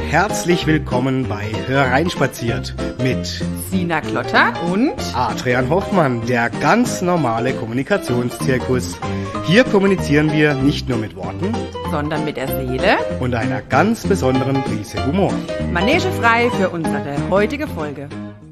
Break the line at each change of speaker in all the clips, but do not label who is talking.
herzlich willkommen bei Hereinspaziert mit
Sina Klotter und
Adrian Hoffmann, der ganz normale Kommunikationszirkus. Hier kommunizieren wir nicht nur mit Worten,
sondern mit der Seele
und einer ganz besonderen Prise Humor.
Manegefrei für unsere heutige Folge.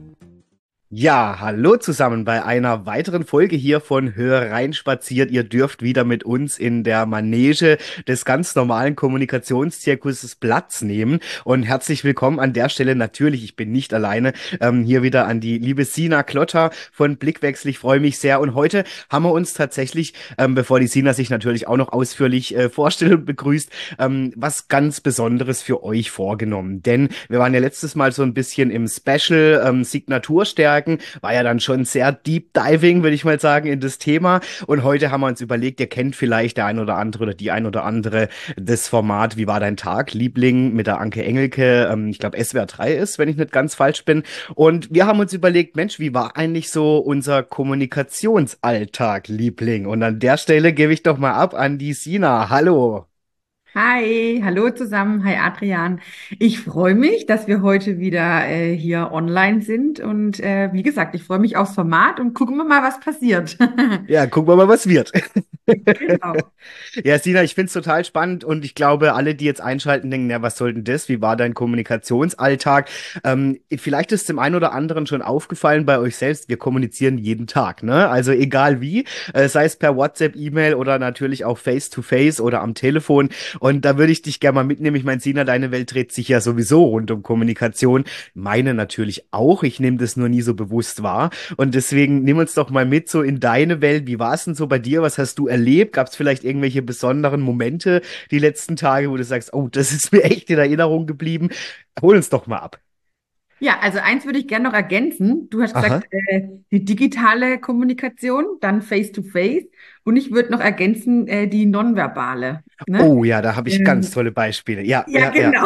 Ja, hallo zusammen bei einer weiteren Folge hier von Hör rein spaziert. Ihr dürft wieder mit uns in der Manege des ganz normalen Kommunikationszirkuses Platz nehmen. Und herzlich willkommen an der Stelle natürlich, ich bin nicht alleine, hier wieder an die liebe Sina Klotter von Blickwechsel. Ich freue mich sehr. Und heute haben wir uns tatsächlich, bevor die Sina sich natürlich auch noch ausführlich vorstellt und begrüßt, was ganz Besonderes für euch vorgenommen. Denn wir waren ja letztes Mal so ein bisschen im Special Signaturstärken. War ja dann schon sehr Deep Diving, würde ich mal sagen, in das Thema. Und heute haben wir uns überlegt, ihr kennt vielleicht der ein oder andere oder die ein oder andere das Format Wie war dein Tag? Liebling mit der Anke Engelke, ich glaube SWR 3 ist, wenn ich nicht ganz falsch bin. Und wir haben uns überlegt, Mensch, wie war eigentlich so unser Kommunikationsalltag, Liebling? Und an der Stelle gebe ich doch mal ab an die Sina. Hallo.
Hi, hallo zusammen, hi Adrian. Ich freue mich, dass wir heute wieder hier online sind und wie gesagt, ich freue mich aufs Format und gucken wir mal, was passiert.
Ja, gucken wir mal, was wird.
Genau.
Ja, Sina, ich finde es total spannend und ich glaube, alle, die jetzt einschalten, denken, ja, was soll denn das? Wie war dein Kommunikationsalltag? Vielleicht ist dem einen oder anderen schon aufgefallen bei euch selbst, wir kommunizieren jeden Tag, ne? Also egal wie, sei es per WhatsApp, E-Mail oder natürlich auch Face-to-Face oder am Telefon. Und da würde ich dich gerne mal mitnehmen. Ich meine, Sina, deine Welt dreht sich ja sowieso rund um Kommunikation. Meine natürlich auch. Ich nehme das nur nie so bewusst wahr. Und deswegen nimm uns doch mal mit so in deine Welt. Wie war es denn so bei dir? Was hast du erlebt? Gab es vielleicht irgendwelche besonderen Momente die letzten Tage, wo du sagst, oh, das ist mir echt in Erinnerung geblieben? Hol uns doch mal ab.
Ja, also eins würde ich gerne noch ergänzen. Du hast
Aha.
gesagt, die digitale Kommunikation, dann Face-to-Face und ich würde noch ergänzen, die nonverbale. Ne?
Oh ja, da habe ich ganz
Ähm,
tolle Beispiele. Ja,
Ja,
ja, ja.
genau.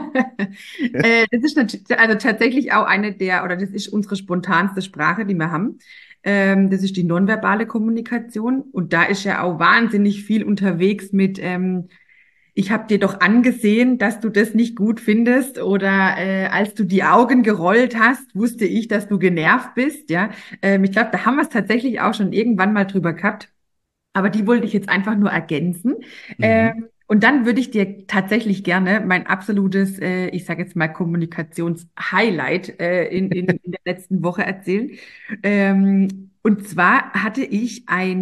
Das ist also tatsächlich auch eine der, oder das ist unsere spontanste Sprache, die wir haben. Das ist die nonverbale Kommunikation. Und da ist ja auch wahnsinnig viel unterwegs mit, ich habe dir doch angesehen, dass du das nicht gut findest. Oder als du die Augen gerollt hast, wusste ich, dass du genervt bist. Ja, ich glaube, da haben wir es tatsächlich auch schon irgendwann mal drüber gehabt. Aber die wollte ich jetzt einfach nur ergänzen.
Mhm.
Und dann würde ich dir tatsächlich gerne mein absolutes, ich sage jetzt mal, Kommunikationshighlight in der letzten Woche erzählen. Und zwar hatte ich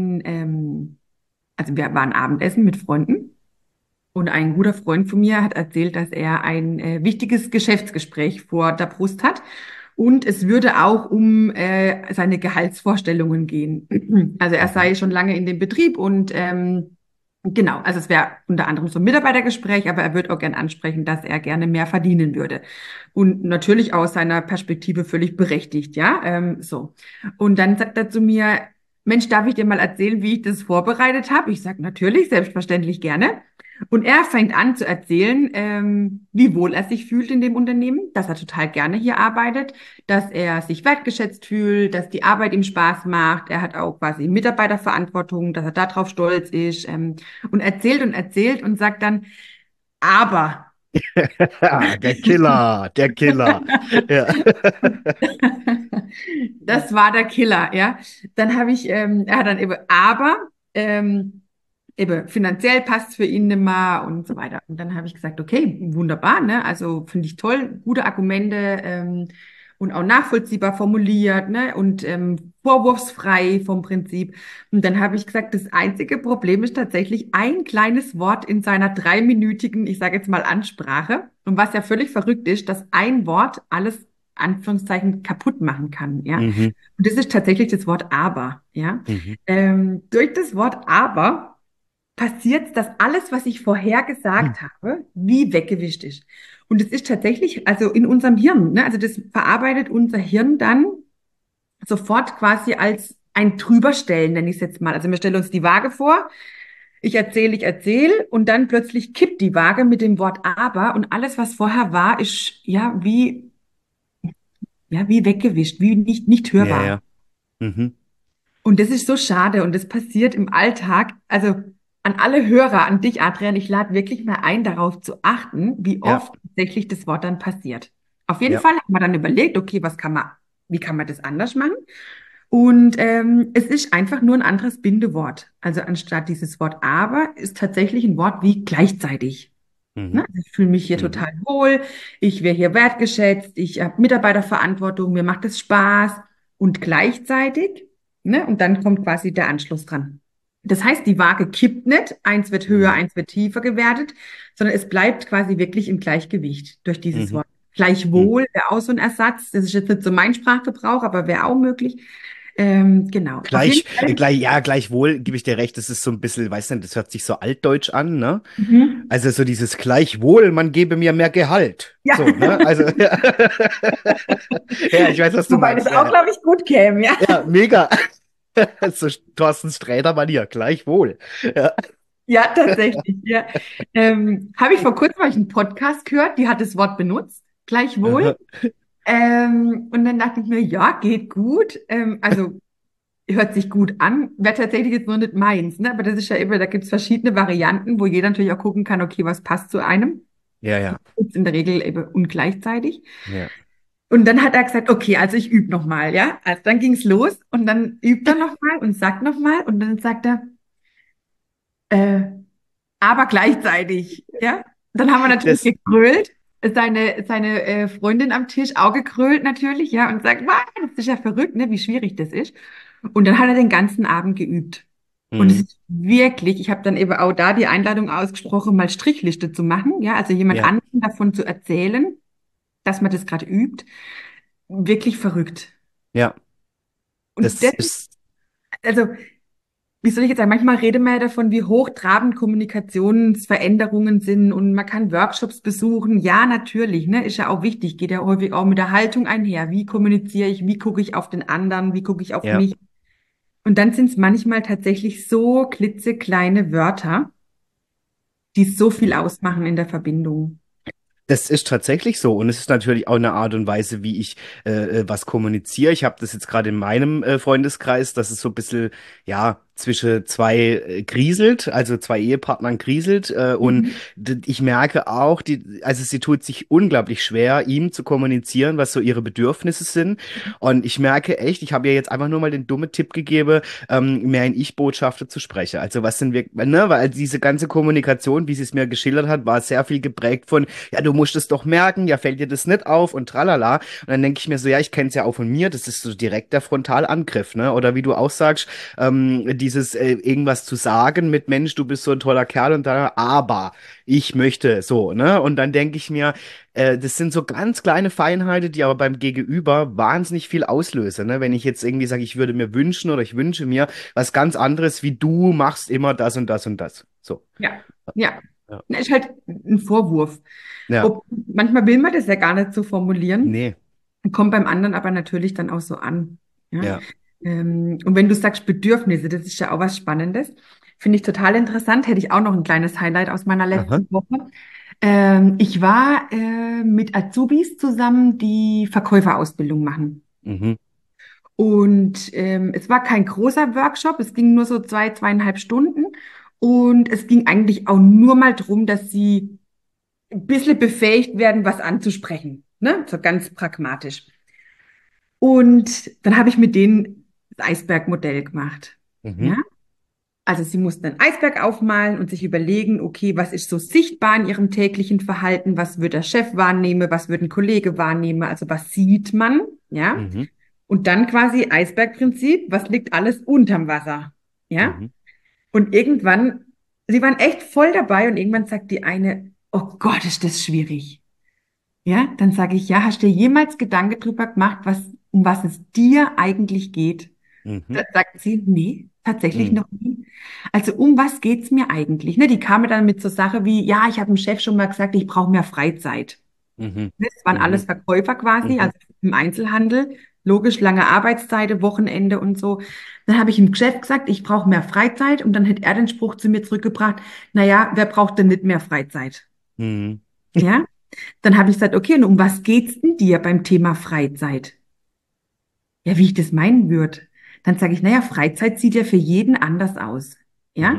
also wir waren Abendessen mit Freunden und ein guter Freund von mir hat erzählt, dass er ein wichtiges Geschäftsgespräch vor der Brust hat. Und es würde auch um seine Gehaltsvorstellungen gehen. Also er
Mhm.
sei schon lange in dem Betrieb und genau, also es wäre unter anderem so ein Mitarbeitergespräch, aber er würde auch gern ansprechen, dass er gerne mehr verdienen würde. Und natürlich aus seiner Perspektive völlig berechtigt, ja. So. Und dann sagt er zu mir, Mensch, darf ich dir mal erzählen, wie ich das vorbereitet habe? Ich sage natürlich, selbstverständlich gerne. Und er fängt an zu erzählen, wie wohl er sich fühlt in dem Unternehmen, dass er total gerne hier arbeitet, dass er sich wertgeschätzt fühlt, dass die Arbeit ihm Spaß macht. Er hat auch quasi Mitarbeiterverantwortung, dass er darauf stolz ist, und erzählt und sagt dann, aber.
Der Killer, der Killer. Ja.
Das war der Killer, ja. Dann habe ich, er hat dann eben, aber, eben finanziell passt für ihn nicht mehr und so weiter. Und dann habe ich gesagt, okay, wunderbar, ne? Also finde ich toll, gute Argumente und auch nachvollziehbar formuliert, ne? Und vorwurfsfrei vom Prinzip. Und dann habe ich gesagt, das einzige Problem ist tatsächlich ein kleines Wort in seiner dreiminütigen, ich sage jetzt mal Ansprache. Und was ja völlig verrückt ist, dass ein Wort alles Anführungszeichen kaputt machen kann, ja.
Mhm.
Und das ist tatsächlich das Wort aber, ja.
Mhm.
Durch das Wort aber passiert, dass alles, was ich vorher gesagt habe, wie weggewischt ist. Und es ist tatsächlich, also in unserem Hirn, ne, also das verarbeitet unser Hirn dann sofort quasi als ein Drüberstellen, nenne ich es jetzt mal. Also wir stellen uns die Waage vor, ich erzähle und dann plötzlich kippt die Waage mit dem Wort aber und alles, was vorher war, ist ja, wie weggewischt, wie nicht
Ja,
hörbar.
ja. Mhm.
Und das ist so schade und das passiert im Alltag. Also an alle Hörer, an dich, Adrian, ich lade wirklich mal ein, darauf zu achten, wie
Ja,
oft tatsächlich das Wort dann passiert. Auf jeden
ja.
Fall haben wir dann überlegt, okay, wie kann man das anders machen? Und es ist einfach nur ein anderes Bindewort. Also anstatt dieses Wort aber ist tatsächlich ein Wort wie gleichzeitig. Ne?
Mhm.
Also ich fühle mich hier
Mhm.
total wohl, ich werde hier wertgeschätzt, ich habe Mitarbeiterverantwortung, mir macht es Spaß und gleichzeitig, ne? Und dann kommt quasi der Anschluss dran. Das heißt, die Waage kippt nicht, eins wird höher,
Mhm.
eins wird tiefer gewertet, sondern es bleibt quasi wirklich im Gleichgewicht durch dieses
Mhm.
Wort. Gleichwohl wäre auch so ein Ersatz, das ist jetzt nicht so mein Sprachgebrauch, aber wäre auch möglich. Genau, auf jeden Fall.
Gleichwohl gebe ich dir recht, das ist so ein bisschen, weißt du, das hört sich so altdeutsch an, ne?
Mhm.
Also so dieses Gleichwohl, man gebe mir mehr Gehalt.
Ja,
So, ne? Also, ja, ja, ich weiß, was du
wobei das
meinst.
auch,
Ja,
glaube ich, gut käme, ja.
ja, mega. So Thorsten Sträter-Manier, gleichwohl. Ja.
Ja, tatsächlich. Ja. Habe ich vor kurzem hab ich einen Podcast gehört, die hat das Wort benutzt, gleichwohl.
Aha.
Und dann dachte ich mir, ja, geht gut. Also hört sich gut an, wäre tatsächlich jetzt nur nicht meins. Ne? Aber das ist ja immer, da gibt es verschiedene Varianten, wo jeder natürlich auch gucken kann, okay, was passt zu einem.
Ja, ja,
Gibt's in der Regel eben ungleichzeitig.
ja.
Und dann hat er gesagt, okay, also ich übe nochmal, ja. Also dann ging es los und dann übt er nochmal und sagt nochmal und dann sagt er, äh, aber gleichzeitig, ja. Dann haben wir natürlich
Das,
gegrölt. Seine Freundin am Tisch auch gegrölt natürlich, ja, und sagt, "Mann, das ist ja verrückt, ne, wie schwierig das ist." Und dann hat er den ganzen Abend geübt. Und es
mhm.
ist wirklich, ich habe dann eben auch da die Einladung ausgesprochen, mal Strichliste zu machen, ja, also jemand
Ja,
anderen davon zu erzählen, dass man das gerade übt. Wirklich verrückt.
ja,
Und
das
das,
ist,
also wie soll ich jetzt sagen, manchmal redet man ja davon, wie hochtrabend Kommunikationsveränderungen sind und man kann Workshops besuchen. Ja, natürlich, ne, ist ja auch wichtig, geht ja häufig auch mit der Haltung einher. Wie kommuniziere ich, wie gucke ich auf den anderen, wie gucke ich auf
ja.
mich? Und dann sind es manchmal tatsächlich so klitzekleine Wörter, die so viel ausmachen in der Verbindung.
Das ist tatsächlich so und es ist natürlich auch eine Art und Weise, wie ich was kommuniziere. Ich habe das jetzt gerade in meinem Freundeskreis, dass es so ein bisschen, ja, zwischen zwei kriselt, also zwei Ehepartnern kriselt und
Mhm.
ich merke auch, also sie tut sich unglaublich schwer, ihm zu kommunizieren, was so ihre Bedürfnisse sind und ich merke echt, ich habe ihr jetzt einfach nur mal den dummen Tipp gegeben, mehr in Ich-Botschaften zu sprechen. Also was sind wir, ne, weil diese ganze Kommunikation, wie sie es mir geschildert hat, war sehr viel geprägt von ja, du musst es doch merken, ja, fällt dir das nicht auf und tralala. Und dann denke ich mir so, ja, ich kenne es ja auch von mir, das ist so direkt der Frontalangriff, ne? Oder wie du auch sagst, dieses irgendwas zu sagen mit Mensch, du bist so ein toller Kerl und dann, aber ich möchte so, ne? Und dann denke ich mir, das sind so ganz kleine Feinheiten, die aber beim Gegenüber wahnsinnig viel auslösen, ne? Wenn ich jetzt irgendwie sage, ich würde mir wünschen oder ich wünsche mir was ganz anderes, wie du machst immer das und das und das. So.
Ja, ja.
Ja.
Na, ist halt ein Vorwurf.
Ja.
Manchmal will man das ja gar nicht so formulieren.
Nee.
Kommt beim anderen aber natürlich dann auch so an. Ja?
Ja.
Und wenn du sagst Bedürfnisse, das ist ja auch was Spannendes. Finde ich total interessant. Hätte ich auch noch ein kleines Highlight aus meiner
Aha.
letzten Woche. Ich war mit Azubis zusammen, die Verkäuferausbildung machen.
Mhm.
Und es war kein großer Workshop, es ging nur so 2,5 Stunden. Und es ging eigentlich auch nur mal darum, dass sie ein bisschen befähigt werden, was anzusprechen. Ne? So ganz pragmatisch. Und dann habe ich mit denen das Eisbergmodell gemacht. Ja?
Mhm.
Also sie mussten einen Eisberg aufmalen und sich überlegen, okay, was ist so sichtbar in ihrem täglichen Verhalten? Was wird der Chef wahrnehmen? Was wird ein Kollege wahrnehmen? Also was sieht man? Ja?
Mhm.
Und dann quasi Eisbergprinzip, was liegt alles unterm Wasser? Ja?
Mhm.
Und irgendwann, sie waren echt voll dabei und irgendwann sagt die eine, oh Gott, ist das schwierig. Ja, dann sage ich, ja, hast du dir jemals Gedanken drüber gemacht, um was es dir eigentlich geht? Da
Mhm.
sagt sie, nee, tatsächlich
Mhm.
noch nie. Also um was geht's mir eigentlich? Ne, die kamen dann mit so Sache wie, ja, ich habe dem Chef schon mal gesagt, ich brauche mehr Freizeit.
Mhm.
Das waren alles
Mhm.
Verkäufer quasi,
Mhm.
also im Einzelhandel. Logisch, lange Arbeitszeiten, Wochenende und so. Dann habe ich dem Chef gesagt, ich brauche mehr Freizeit und dann hätte er den Spruch zu mir zurückgebracht, naja, wer braucht denn nicht mehr Freizeit?
Mhm.
Ja? Dann habe ich gesagt, okay, und um was geht's denn dir beim Thema Freizeit? Ja, wie ich das meinen würde. Dann sage ich, naja, Freizeit sieht ja für jeden anders aus.
Mhm.
Ja?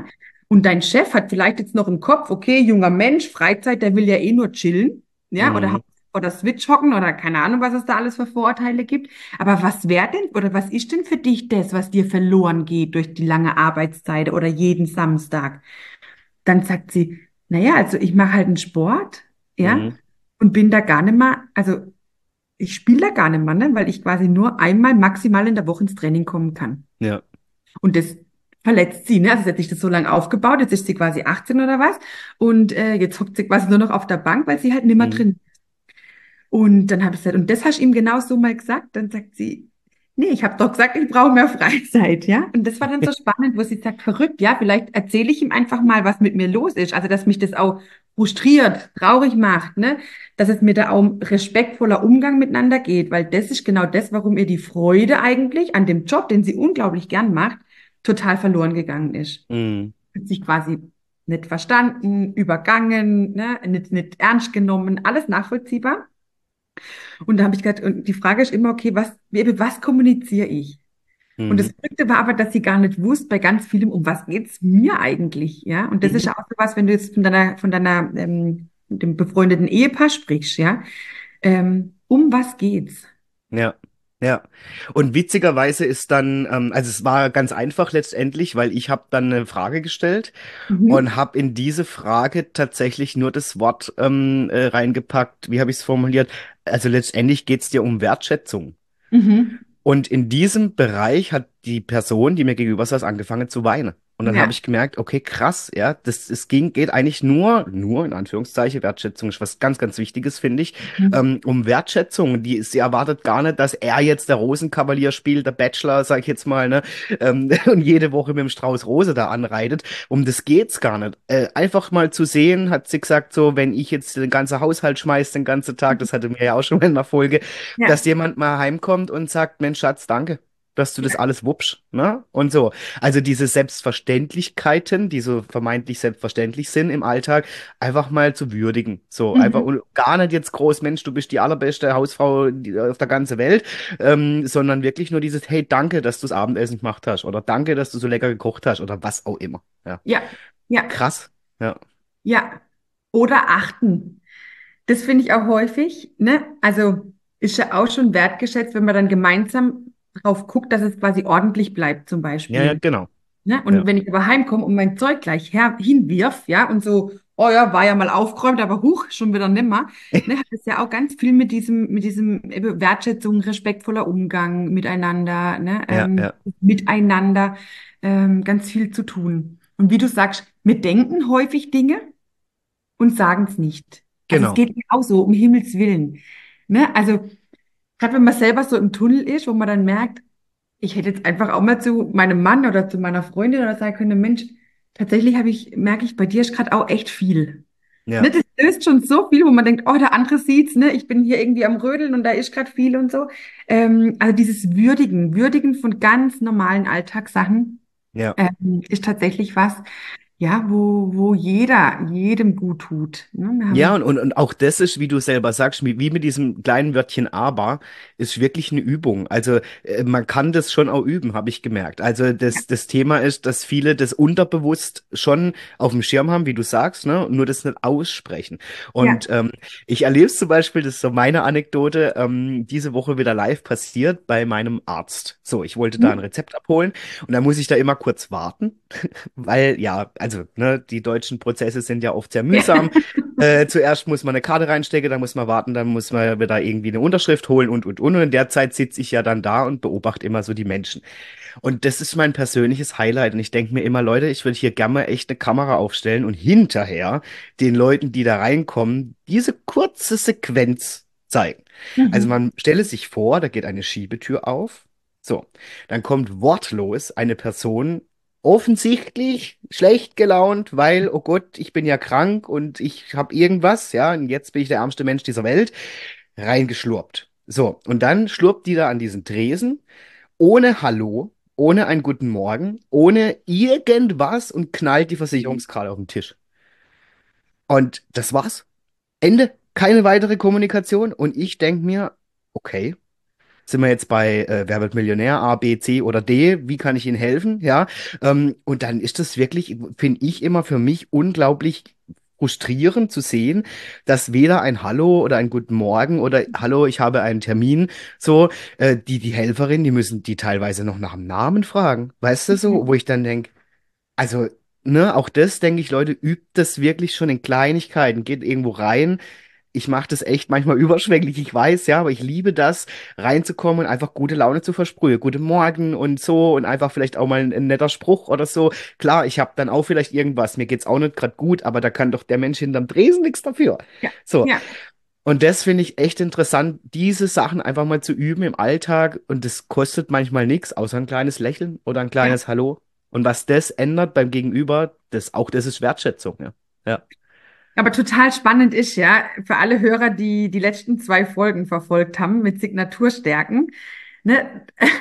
Und dein Chef hat vielleicht jetzt noch im Kopf, okay, junger Mensch, Freizeit, der will ja eh nur chillen, ja,
Mhm.
oder Switch hocken oder keine Ahnung, was es da alles für Vorurteile gibt. Aber was wäre denn oder was ist denn für dich das, was dir verloren geht durch die lange Arbeitszeit oder jeden Samstag? Dann sagt sie, naja, also ich mache halt einen Sport, ja,
Mhm.
und bin da gar nicht mehr, also ich spiele da gar nicht mehr, ne, weil ich quasi nur einmal maximal in der Woche ins Training kommen kann.
Ja.
Und das verletzt sie, ne? Also sie hat sich das so lange aufgebaut, jetzt ist sie quasi 18 oder was. Und jetzt hockt sie quasi nur noch auf der Bank, weil sie halt nimmer
Mhm.
drin. Und dann habe ich gesagt, und das hast du ihm genau so mal gesagt. Dann sagt sie, nee, ich habe doch gesagt, ich brauche mehr Freizeit, ja. Und das war dann so spannend, wo sie sagt, verrückt, ja, vielleicht erzähle ich ihm einfach mal, was mit mir los ist. Also, dass mich das auch frustriert, traurig macht, ne? Dass es mir da auch um respektvoller Umgang miteinander geht, weil das ist genau das, warum ihr die Freude eigentlich an dem Job, den sie unglaublich gern macht, total verloren gegangen ist.
Mhm.
Hat sich quasi nicht verstanden, übergangen, ne? Nicht ernst genommen, alles nachvollziehbar. Und da habe ich gedacht, und die Frage ist immer, okay, was kommuniziere ich? Und das
Mhm.
Verrückte war aber, dass sie gar nicht wusste bei ganz vielem, um was geht's mir eigentlich, ja? Und das ist
Mhm.
auch so was, wenn du jetzt dem befreundeten Ehepaar sprichst, ja? Um was geht's?
Ja, ja. Und witzigerweise ist dann, also es war ganz einfach letztendlich, weil ich habe dann eine Frage gestellt
Mhm.
und habe in diese Frage tatsächlich nur das Wort reingepackt, wie habe ich es formuliert? Also letztendlich geht es dir um Wertschätzung.
Mhm.
Und in diesem Bereich hat die Person, die mir gegenüber saß, angefangen zu weinen. Und dann habe
Ja.
ich gemerkt, okay, krass, ja, geht eigentlich nur in Anführungszeichen, Wertschätzung ist was ganz, ganz Wichtiges, finde ich,
Mhm.
um Wertschätzung. Sie erwartet gar nicht, dass er jetzt der Rosenkavalier spielt, der Bachelor, sag ich jetzt mal, ne, und jede Woche mit dem Strauß Rose da anreitet. Um das geht's gar nicht. Einfach mal zu sehen, hat sie gesagt, so, wenn ich jetzt den ganzen Haushalt schmeiß, den ganzen Tag, das hatte mir ja auch schon mal in der Folge, dass
Ja.
jemand mal heimkommt und sagt, Mensch, Schatz, danke, dass du das alles wuppst, ne? Und so. Also diese Selbstverständlichkeiten, die so vermeintlich selbstverständlich sind im Alltag, einfach mal zu würdigen. So, einfach
Mhm.
und gar nicht jetzt groß, Mensch, du bist die allerbeste Hausfrau auf der ganzen Welt, sondern wirklich nur dieses, hey, danke, dass du das Abendessen gemacht hast oder danke, dass du so lecker gekocht hast oder was auch immer. Ja.
Ja. Ja.
Krass. Ja.
Ja. Oder achten. Das finde ich auch häufig, ne? Also ist ja auch schon wertgeschätzt, wenn man dann gemeinsam drauf guckt, dass es quasi ordentlich bleibt, zum
Ja, ja,
Beispiel.
genau.
Ne? Und
Ja.
wenn ich aber heimkomme und mein Zeug gleich hinwirf, ja, und so, oh ja, war ja mal aufgeräumt, aber huch, schon wieder nimmer, ne, hat es ja auch ganz viel mit diesem eben Wertschätzung, respektvoller Umgang miteinander, ne,
Ja, ja,
miteinander, ganz viel zu tun. Und wie du sagst, wir denken häufig Dinge und sagen es nicht. Also es
genau.
geht mir auch so, um Himmels Willen. Ne? Also gerade wenn man selber so im Tunnel ist, wo man dann merkt, ich hätte jetzt einfach auch mal zu meinem Mann oder zu meiner Freundin oder sagen können, Mensch, tatsächlich merke ich, bei dir ist gerade auch echt viel. Ne,
Ja.
das löst schon so viel, wo man denkt, oh, der andere sieht's, ne, ich bin hier irgendwie am Rödeln und da ist gerade viel und so. Also dieses Würdigen von ganz normalen Alltagssachen,
Ja.
ist tatsächlich was, ja, wo jedem gut tut. Ne? Wir
Ja,
haben,
und auch das ist, wie du selber sagst, wie mit diesem kleinen Wörtchen aber, ist wirklich eine Übung. Also man kann das schon auch üben, habe ich gemerkt. Also das Thema ist, dass viele das unterbewusst schon auf dem Schirm haben, wie du sagst, ne, und nur das nicht aussprechen. Und
ja.
ich erlebe es zum Beispiel, das ist so meine Anekdote, diese Woche wieder live passiert bei meinem Arzt. So, ich wollte da ein
Hm?
Rezept abholen und da muss ich da immer kurz warten, weil ja, also ne, die deutschen Prozesse sind ja oft sehr mühsam. Zuerst muss man eine Karte reinstecken, dann muss man warten, dann muss man wieder irgendwie eine Unterschrift holen und. Und in der Zeit sitze ich ja dann da und beobachte immer so die Menschen. Und das ist mein persönliches Highlight. Und ich denke mir immer, Leute, ich würde hier gerne mal echt eine Kamera aufstellen und hinterher den Leuten, die da reinkommen, diese kurze Sequenz zeigen. Also
Mhm.
man stelle sich vor, da geht eine Schiebetür auf. So, dann kommt wortlos eine Person offensichtlich schlecht gelaunt, weil, oh Gott, ich bin ja krank und ich habe irgendwas, ja, und jetzt bin ich der ärmste Mensch dieser Welt, reingeschlurpt. So, und dann schlurpt die da an diesen Tresen, ohne Hallo, ohne einen guten Morgen, ohne irgendwas und knallt die Versicherungskarte auf den Tisch. Und das war's. Ende. Keine weitere Kommunikation. Und ich denke mir, okay. sind wir jetzt bei Wer wird Millionär, A, B, C oder D, wie kann ich Ihnen helfen? Ja, und dann ist das wirklich, finde ich immer für mich unglaublich frustrierend zu sehen, dass weder ein Hallo oder ein Guten Morgen oder Hallo, ich habe einen Termin, so, die Helferin, die müssen die teilweise noch nach dem Namen fragen, weißt du so, wo ich dann denke, also, ne, auch das denke ich, Leute, übt das wirklich schon in Kleinigkeiten, geht irgendwo rein. Ich mache das echt manchmal überschwänglich, ich weiß, ja, aber ich liebe das, reinzukommen und einfach gute Laune zu versprühen. Guten Morgen und so und einfach vielleicht auch mal ein netter Spruch oder so. Klar, ich habe dann auch vielleicht irgendwas, mir geht's auch nicht gerade gut, aber da kann doch der Mensch hinterm Tresen nichts dafür.
Ja,
So,
ja.
und das finde ich echt interessant, diese Sachen einfach mal zu üben im Alltag. Und das kostet manchmal nichts, außer ein kleines Lächeln oder ein
Ja.
kleines Hallo. Und was das ändert beim Gegenüber, das ist Wertschätzung, ja. Ja,
Aber total spannend ist ja, für alle Hörer, die die letzten 2 Folgen verfolgt haben mit Signaturstärken, ne?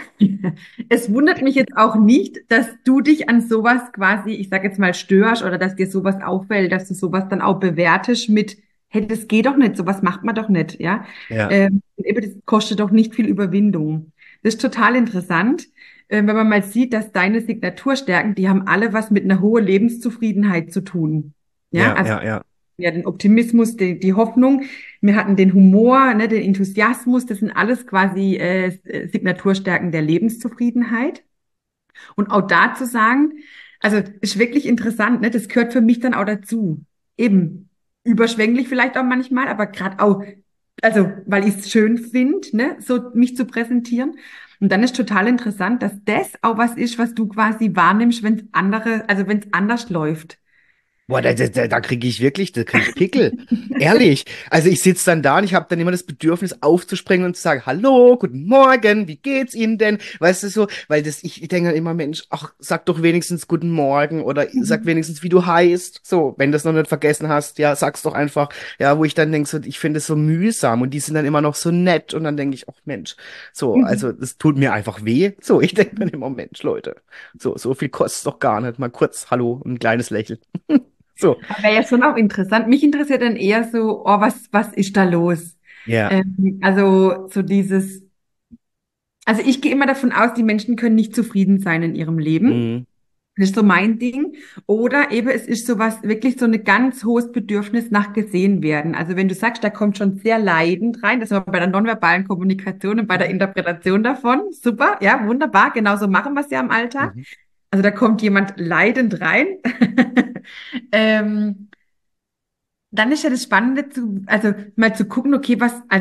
Es wundert mich jetzt auch nicht, dass du dich an sowas quasi, ich sage jetzt mal, störst oder dass dir sowas auffällt, dass du sowas dann auch bewertest mit, hey, das geht doch nicht, sowas macht man doch nicht, ja.
ja,
Und eben, das kostet doch nicht viel Überwindung. Das ist total interessant, wenn man mal sieht, dass deine Signaturstärken, die haben alle was mit einer hohen Lebenszufriedenheit zu tun. Ja,
ja,
also
ja, ja,
ja, den Optimismus, die Hoffnung. Wir hatten den Humor, ne, den Enthusiasmus. Das sind alles quasi Signaturstärken der Lebenszufriedenheit. Und auch da zu sagen, also ist wirklich interessant, ne, das gehört für mich dann auch dazu. Eben überschwänglich vielleicht auch manchmal, aber gerade auch, also weil ich es schön finde, ne, so mich zu präsentieren. Und dann ist total interessant, dass das auch was ist, was du quasi wahrnimmst, wenn es andere, also wenn es anders läuft.
Boah, da kriege ich wirklich, da kriege ich Pickel. Ehrlich. Also ich sitze dann da und ich habe dann immer das Bedürfnis aufzuspringen und zu sagen, hallo, guten Morgen, wie geht's Ihnen denn? Weißt du so, weil ich denke dann immer, Mensch, ach, sag doch wenigstens guten Morgen oder sag
Mhm.
wenigstens, wie du heißt. So, wenn du das noch nicht vergessen hast, ja, sag's doch einfach. Ja, wo ich dann denke, so, ich finde es so mühsam und die sind dann immer noch so nett und dann denke ich, ach Mensch, so, also
Mhm.
das tut mir einfach weh. So, ich denke dann immer, Mensch, Leute, so viel kostet doch gar nicht. Mal kurz Hallo und ein kleines Lächeln. So.
Aber wäre ja schon auch interessant. Mich interessiert dann eher so, oh, was ist da los?
Ja.
Also so dieses, also ich gehe immer davon aus, die Menschen können nicht zufrieden sein in ihrem Leben.
Mhm.
Das ist so mein Ding. Oder eben, es ist sowas, wirklich so ein ganz hohes Bedürfnis nach gesehen werden. Also wenn du sagst, da kommt schon sehr leidend rein, das war bei der nonverbalen Kommunikation und bei der
Mhm.
Interpretation davon. Super, ja, wunderbar. Genauso machen wir es ja im Alltag.
Mhm.
Also da kommt jemand leidend rein. Ähm, Dann ist ja das Spannende also mal zu gucken, okay,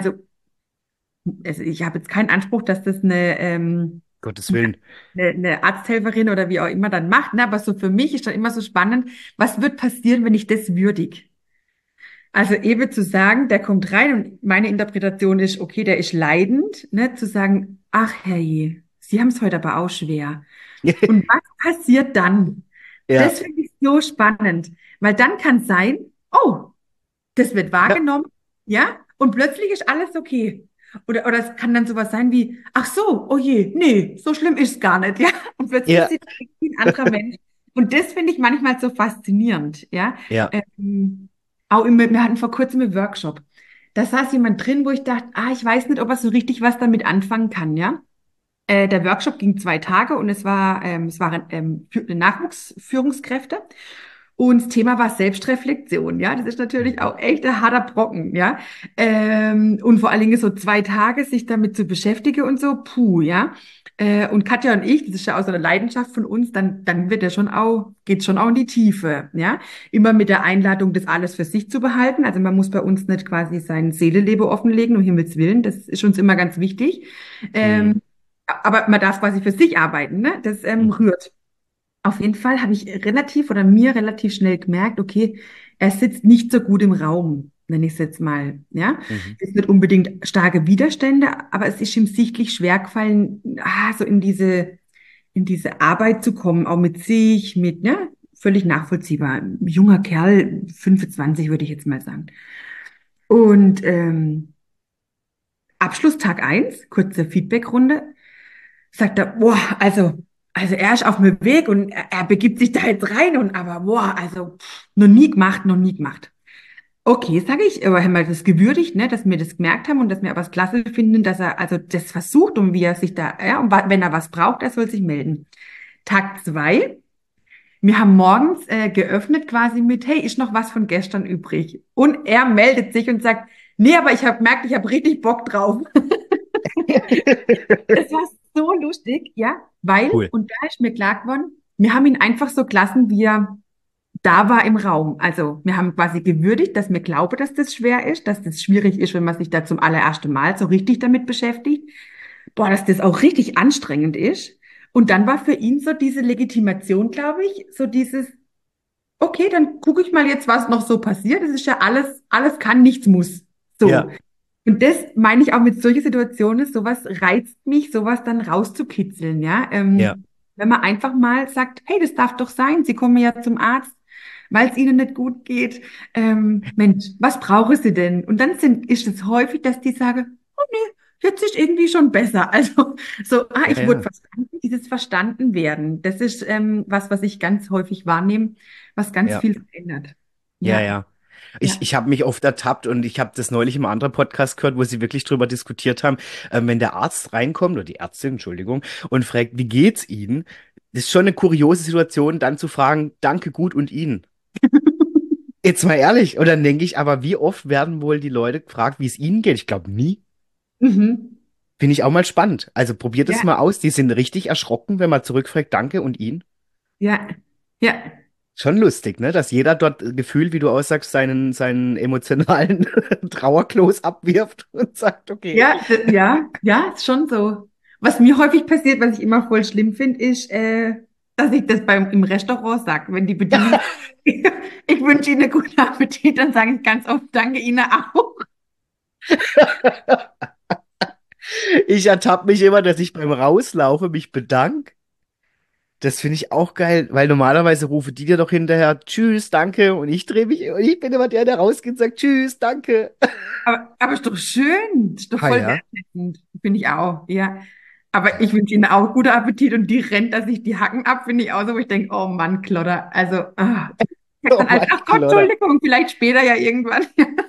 also ich habe jetzt keinen Anspruch, dass das
Gottes Willen.
eine Arzthelferin oder wie auch immer dann macht, ne? Aber so für mich ist dann immer so spannend, was wird passieren, wenn ich das würdig? Also eben zu sagen, der kommt rein und meine Interpretation ist, okay, der ist leidend, ne? Zu sagen, ach herrje, Sie haben es heute aber auch schwer. Und was passiert dann?
Ja.
Das finde ich so spannend, weil dann kann sein, oh, das wird
Ja.
wahrgenommen, ja, und plötzlich ist alles okay. Oder es kann dann sowas sein wie, ach so, oh je, nee, so schlimm ist es gar nicht, ja. Und plötzlich
Ja.
sieht es wie ein anderer Mensch. Und das finde ich manchmal so faszinierend, ja.
Ja.
Auch wir hatten vor kurzem einen Workshop. Da saß jemand drin, wo ich dachte, ich weiß nicht, ob er so richtig was damit anfangen kann, ja. Der Workshop ging 2 Tage und es waren Nachwuchsführungskräfte. Und das Thema war Selbstreflexion, ja. Das ist natürlich
Mhm.
auch echt ein harter Brocken, ja. Und vor allen Dingen so 2 Tage sich damit zu beschäftigen und so, puh, ja. Und Katja und ich, das ist ja auch so eine Leidenschaft von uns, dann wird ja schon auch, geht schon auch in die Tiefe, ja. Immer mit der Einladung, das alles für sich zu behalten. Also man muss bei uns nicht quasi sein Seelenleben offenlegen, um Himmels Willen. Das ist uns immer ganz wichtig.
Mhm.
Aber man darf quasi für sich arbeiten, ne? Das
Mhm.
rührt. Auf jeden Fall habe ich mir relativ schnell gemerkt, okay, er sitzt nicht so gut im Raum, nenne ich es jetzt mal, ja.
Mhm.
Es wird unbedingt starke Widerstände, aber es ist ihm sichtlich schwer gefallen, so in diese Arbeit zu kommen, auch mit sich, ne, völlig nachvollziehbar. Ein junger Kerl, 25 würde ich jetzt mal sagen. Und Abschlusstag 1, kurze Feedbackrunde, sagt er, boah, also er ist auf dem Weg und er begibt sich da jetzt rein und aber boah, also noch nie gemacht, noch nie gemacht. Okay, sage ich, aber haben wir das gewürdigt, ne, dass wir das gemerkt haben und dass wir was klasse finden, dass er also das versucht und wie er sich da, ja, und wenn er was braucht, er soll sich melden. Tag 2, wir haben morgens geöffnet quasi mit, hey, ist noch was von gestern übrig? Und er meldet sich und sagt, nee, aber ich habe gemerkt, ich habe richtig Bock drauf. Das war so lustig, ja, weil,
Cool.
und da ist mir klar geworden, wir haben ihn einfach so gelassen, wie er da war im Raum. Also wir haben quasi gewürdigt, dass wir glauben, dass das schwer ist, dass das schwierig ist, wenn man sich da zum allerersten Mal so richtig damit beschäftigt. Boah, dass das auch richtig anstrengend ist. Und dann war für ihn so diese Legitimation, glaube ich, so dieses, okay, dann gucke ich mal jetzt, was noch so passiert. Es ist ja alles, alles kann, nichts muss. So.
Ja,
Und das meine ich auch mit solchen Situationen, sowas reizt mich, sowas dann rauszukitzeln, ja.
ja,
Wenn man einfach mal sagt, hey, das darf doch sein, Sie kommen ja zum Arzt, weil es Ihnen nicht gut geht. Mensch, was brauchen Sie denn? Und dann ist es häufig, dass die sagen, oh nee, jetzt ist irgendwie schon besser. Also so,
ja,
ich wurde
ja,
verstanden, dieses Verstanden werden. Das ist was ich ganz häufig wahrnehme, was ganz
ja.
viel verändert.
Ja,
Ja,
ja.
ja.
Ich habe mich oft ertappt und ich habe das neulich im anderen Podcast gehört, wo sie wirklich drüber diskutiert haben, wenn der Arzt reinkommt, oder die Ärztin, Entschuldigung, und fragt, wie geht's Ihnen? Das ist schon eine kuriose Situation, dann zu fragen, danke, gut und Ihnen. Jetzt mal ehrlich, und dann denke ich, aber wie oft werden wohl die Leute gefragt, wie es ihnen geht? Ich glaube nie.
Mhm.
Finde ich auch mal spannend. Also probiert es
Ja,
mal aus. Die sind richtig erschrocken, wenn man zurückfragt, danke und Ihnen.
ja, ja.
Schon lustig, ne? Dass jeder dort gefühlt, wie du aussagst, seinen emotionalen Trauerklos abwirft und sagt, okay.
Ja, ist schon so. Was mir häufig passiert, was ich immer voll schlimm finde, ist, dass ich das im Restaurant sage, wenn die Bedienung, ich wünsche Ihnen guten Appetit, dann sage ich ganz oft, danke Ihnen auch.
Ich ertappe mich immer, dass ich beim Rauslaufe mich bedanke. Das finde ich auch geil, weil normalerweise rufe die dir doch hinterher, tschüss, danke, und ich drehe mich, und ich bin immer der, der rausgeht und sagt, tschüss, danke.
Aber ist doch schön, ist doch
Ah
voll
ja.
wertschätzend, finde ich auch, ja. Aber ich wünsche Ihnen auch guten Appetit und die rennt da sich die Hacken ab, finde ich auch so, wo ich denke, oh Mann, Klodder, also, ich sag
Oh
dann halt,
mein
ach Gott,
Gott.
Entschuldigung, vielleicht später ja irgendwann.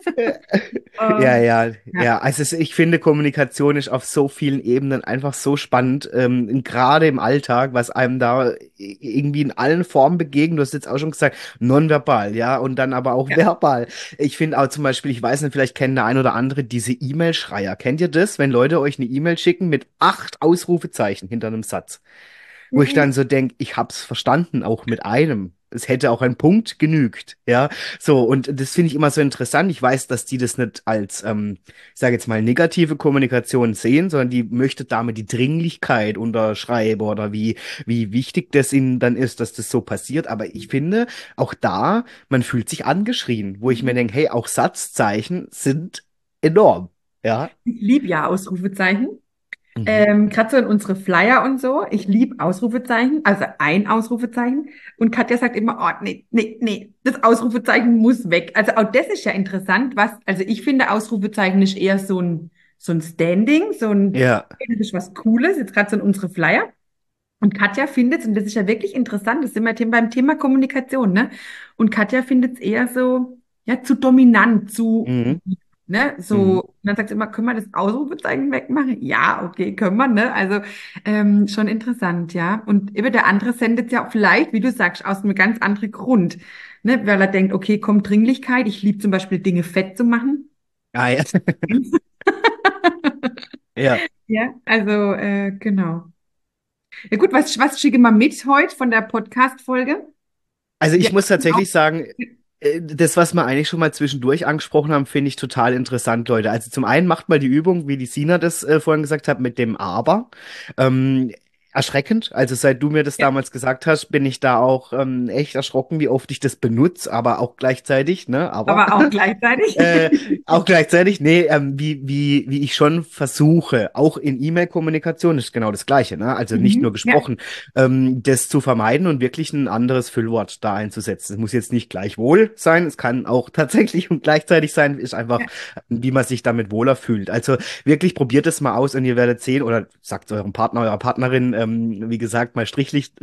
Ja,
Äh,
ja,
ja.
ja. Also ich finde, Kommunikation ist auf so vielen Ebenen einfach so spannend, gerade im Alltag, was einem da irgendwie in allen Formen begegnet. Du hast jetzt auch schon gesagt, nonverbal, ja, und dann aber auch
Ja.
verbal. Ich finde auch zum Beispiel, ich weiß nicht, vielleicht kennen der ein oder andere diese E-Mail-Schreier. Kennt ihr das, wenn Leute euch eine E-Mail schicken mit 8 Ausrufezeichen hinter einem Satz? Wo ich dann
Mhm.
so denke, ich hab's verstanden, auch mit einem. Es hätte auch ein Punkt genügt, ja. So, und das finde ich immer so interessant. Ich weiß, dass die das nicht als, ich sage jetzt mal, negative Kommunikation sehen, sondern die möchte damit die Dringlichkeit unterschreiben oder wie wichtig das ihnen dann ist, dass das so passiert. Aber ich finde, auch da, man fühlt sich angeschrien, wo ich mir denke, hey, auch Satzzeichen sind enorm, ja.
Ich liebe ja Ausrufezeichen.
Mhm.
Gerade so in unsere Flyer und so. Ich liebe Ausrufezeichen, also ein Ausrufezeichen. Und Katja sagt immer, oh, nee, nee, nee, das Ausrufezeichen muss weg. Also auch das ist ja interessant, also ich finde, Ausrufezeichen ist eher so ein Standing,
Ja,
hey, das ist was Cooles, jetzt gerade so in unsere Flyer. Und Katja findet es, und das ist ja wirklich interessant, das sind wir beim Thema Kommunikation, ne? Und Katja findet es eher so, ja, zu dominant,
mhm.
ne,
Mhm.
so, und dann sagt sie immer, können wir das Ausrufezeichen wegmachen? Ja, okay, können wir, ne? Also schon interessant, ja. Und eben der andere sendet ja vielleicht, wie du sagst, aus einem ganz anderen Grund, ne? Weil er denkt, okay, kommt Dringlichkeit, ich liebe zum Beispiel Dinge fett zu machen.
Ah, ja. Ja.
Ja, also genau. Ja gut, was schicke mal mit heute von der Podcast-Folge?
Also
Ja,
ich muss
auch.
tatsächlich sagen, das, was wir eigentlich schon mal zwischendurch angesprochen haben, finde ich total interessant, Leute. Also zum einen macht mal die Übung, wie die Sina das vorhin gesagt hat, mit dem Aber. Ähm, Erschreckend. Also seit du mir das
Ja,
damals gesagt hast, bin ich da auch echt erschrocken, wie oft ich das benutze, aber auch gleichzeitig, ne? Aber
aber auch gleichzeitig.
äh, auch gleichzeitig, nee, wie ich schon versuche, auch in E-Mail-Kommunikation ist genau das Gleiche, ne? Also nicht nur
Ja.
gesprochen, das zu vermeiden und wirklich ein anderes Füllwort da einzusetzen. Es muss jetzt nicht gleichwohl sein, es kann auch tatsächlich und gleichzeitig sein, ist einfach,
Ja.
wie man sich damit wohler fühlt. Also wirklich probiert es mal aus und ihr werdet sehen oder sagt eurem Partner, eurer Partnerin, wie gesagt, mal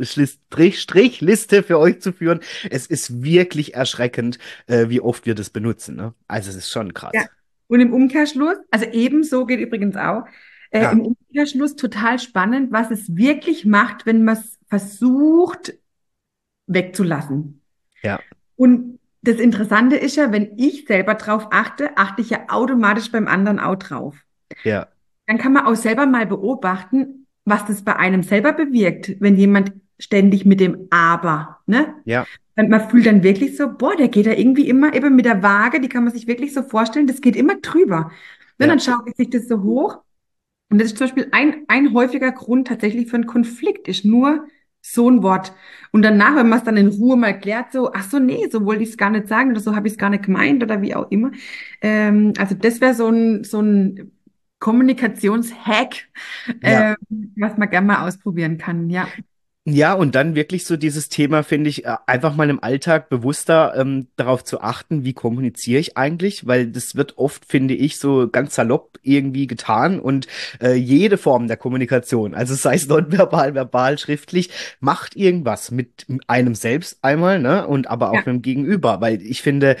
Strichliste für euch zu führen. Es ist wirklich erschreckend, wie oft wir das benutzen, ne? Also es ist schon
Ja.
krass.
Und im Umkehrschluss, also ebenso geht übrigens auch, im
Ja,
Umkehrschluss total spannend, was es wirklich macht, wenn man es versucht wegzulassen.
ja,
Und das Interessante ist ja, wenn ich selber drauf achte, achte ich ja automatisch beim anderen auch drauf.
ja,
Dann kann man auch selber mal beobachten, was das bei einem selber bewirkt, wenn jemand ständig mit dem Aber, ne?
ja,
Und man fühlt dann wirklich so, boah, der geht da irgendwie immer eben mit der Waage, die kann man sich wirklich so vorstellen, das geht immer drüber. Ne, dann
ja,
schaut sich das so hoch. Und das ist zum Beispiel ein häufiger Grund tatsächlich für einen Konflikt, ist nur so ein Wort. Und danach, wenn man es dann in Ruhe mal klärt, so, ach so, nee, so wollte ich es gar nicht sagen oder so habe ich es gar nicht gemeint oder wie auch immer. Also das wäre so ein Kommunikationshack,
ja.
was man gerne mal ausprobieren kann, ja.
Ja, und dann wirklich so dieses Thema, finde ich, einfach mal im Alltag bewusster darauf zu achten, wie kommuniziere ich eigentlich, weil das wird oft, finde ich, so ganz salopp irgendwie getan und jede Form der Kommunikation, also sei es nonverbal, verbal, schriftlich, macht irgendwas mit einem selbst einmal, ne, und aber auch
Ja.
mit dem Gegenüber, weil ich finde,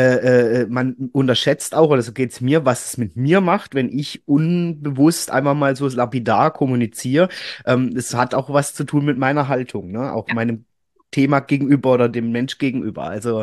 man unterschätzt auch, oder so geht's mir, was es mit mir macht, wenn ich unbewusst einfach mal so lapidar kommuniziere. Es hat auch was zu tun mit meiner Haltung, ne? Auch meinem Thema gegenüber oder dem Mensch gegenüber. Also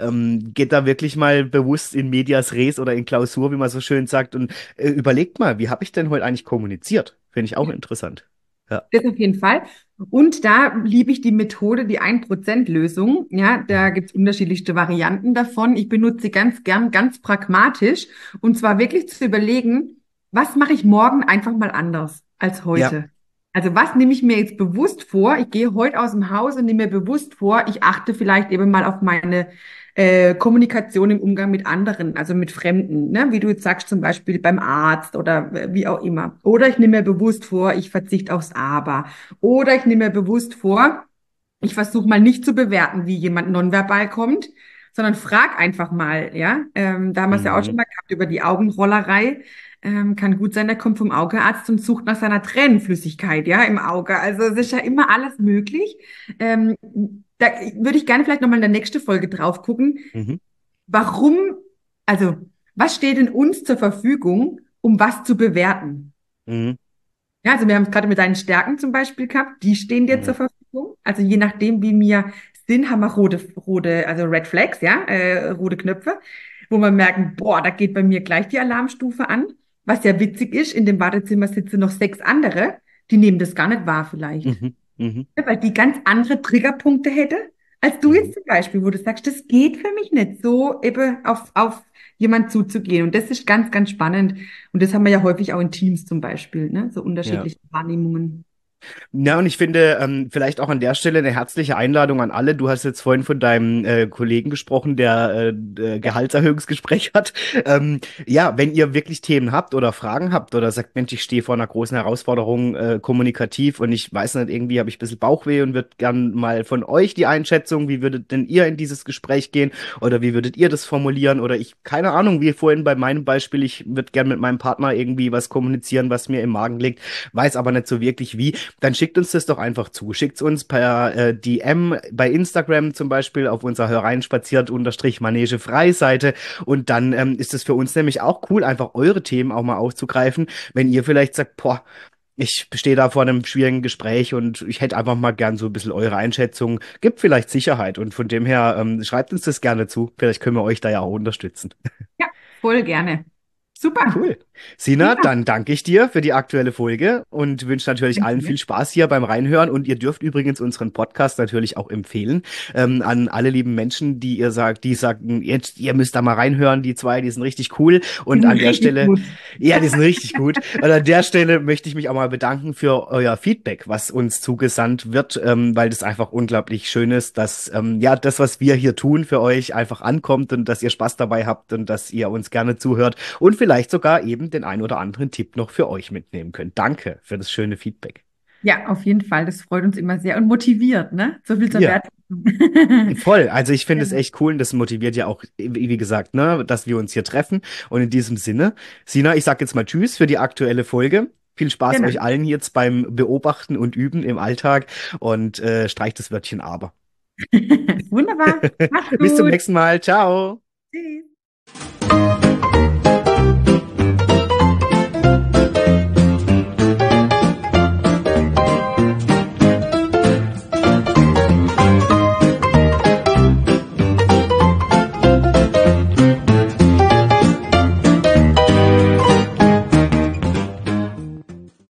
geht da wirklich mal bewusst in medias res oder in Klausur, wie man so schön sagt, und überlegt mal, wie habe ich denn heute eigentlich kommuniziert? Finde ich auch interessant. Ja.
Das auf jeden Fall. Und da liebe ich die Methode, die 1%-Lösung. Ja, da
Mhm.
gibt es unterschiedlichste Varianten davon. Ich benutze sie ganz gern, ganz pragmatisch. Und zwar wirklich zu überlegen, was mache ich morgen einfach mal anders als
Ja.
heute? Also was nehme ich mir jetzt bewusst vor? Ich gehe heute aus dem Haus und nehme mir bewusst vor, ich achte vielleicht eben mal auf meine Kommunikation im Umgang mit anderen, also mit Fremden, ne? Wie du jetzt sagst, zum Beispiel beim Arzt oder wie auch immer. Oder ich nehme mir bewusst vor, ich verzichte aufs Aber. Oder ich nehme mir bewusst vor, ich versuche mal nicht zu bewerten, wie jemand nonverbal kommt, sondern frag einfach mal, ja. Da haben wir es ja auch schon
Mhm.
mal gehabt über die Augenrollerei. Kann gut sein, der kommt vom Augearzt und sucht nach seiner Tränenflüssigkeit, ja, im Auge. Also es ist ja immer alles möglich. Ähm, Da würde ich gerne vielleicht nochmal in der nächsten Folge drauf gucken.
Mhm.
Warum, also, was steht in uns zur Verfügung, um was zu bewerten?
Mhm.
Ja, also wir haben es gerade mit deinen Stärken zum Beispiel gehabt, die stehen dir
Mhm.
zur Verfügung. Also je nachdem, wie wir sind, haben wir also Red Flags, ja, rote Knöpfe, wo wir merken, boah, da geht bei mir gleich die Alarmstufe an. Was ja witzig ist, in dem Badezimmer sitzen noch 6 andere, die nehmen das gar nicht wahr vielleicht.
Mhm. Mhm.
Ja, weil die ganz andere Triggerpunkte hätte, als du
Mhm.
jetzt zum Beispiel, wo du sagst, das geht für mich nicht, so eben auf jemand zuzugehen. Und das ist ganz, ganz spannend. Und das haben wir ja häufig auch in Teams zum Beispiel, ne? So
Ja.
unterschiedliche Wahrnehmungen.
Ja, und ich finde vielleicht auch an der Stelle eine herzliche Einladung an alle. Du hast jetzt vorhin von deinem Kollegen gesprochen, der
Ja,
Gehaltserhöhungsgespräch hat. Ja, wenn ihr wirklich Themen habt oder Fragen habt oder sagt, Mensch, ich stehe vor einer großen Herausforderung kommunikativ und ich weiß nicht, irgendwie habe ich ein bisschen Bauchweh und würde gern mal von euch die Einschätzung, wie würdet denn ihr in dieses Gespräch gehen oder wie würdet ihr das formulieren oder ich, keine Ahnung, wie vorhin bei meinem Beispiel, ich würde gern mit meinem Partner irgendwie was kommunizieren, was mir im Magen liegt, weiß aber nicht so wirklich wie, dann schickt uns das doch einfach zu. Schickt uns per DM bei Instagram zum Beispiel auf unserer hereinspaziert-manege frei Seite und dann ist es für uns nämlich auch cool, einfach eure Themen auch mal aufzugreifen, wenn ihr vielleicht sagt, boah, ich stehe da vor einem schwierigen Gespräch und ich hätte einfach mal gern so ein bisschen eure Einschätzung. Gibt vielleicht Sicherheit und von dem her schreibt uns das gerne zu. Vielleicht können wir euch da ja auch unterstützen.
ja, voll gerne. Super.
Cool. Sina,
Prima.
dann danke ich dir für die aktuelle Folge und wünsche natürlich allen
Danke.
viel Spaß hier beim Reinhören. Und ihr dürft übrigens unseren Podcast natürlich auch empfehlen an alle lieben Menschen, die sagen, jetzt, ihr müsst da mal reinhören, die zwei, die sind richtig cool.
Die
Und
sind
an der
richtig
Stelle,
gut.
ja, die sind richtig gut. Und an der Stelle möchte ich mich auch mal bedanken für euer Feedback, was uns zugesandt wird, weil das einfach unglaublich schön ist, dass ja das, was wir hier tun, für euch einfach ankommt und dass ihr Spaß dabei habt und dass ihr uns gerne zuhört und vielleicht sogar eben den ein oder anderen Tipp noch für euch mitnehmen könnt. Danke für das schöne Feedback.
Ja, auf jeden Fall. Das freut uns immer sehr und motiviert, ne? So viel zur
Ja,
Wertschätzung.
voll. Also ich finde es
Genau.
echt cool und das motiviert ja auch, wie gesagt, ne, dass wir uns hier treffen. Und in diesem Sinne, Sina, ich sag jetzt mal Tschüss für die aktuelle Folge. Viel Spaß
Genau.
euch allen jetzt beim Beobachten und Üben im Alltag und streicht das Wörtchen aber.
Wunderbar. Mach's
Bis zum
gut.
nächsten Mal. Ciao.
Tschüss.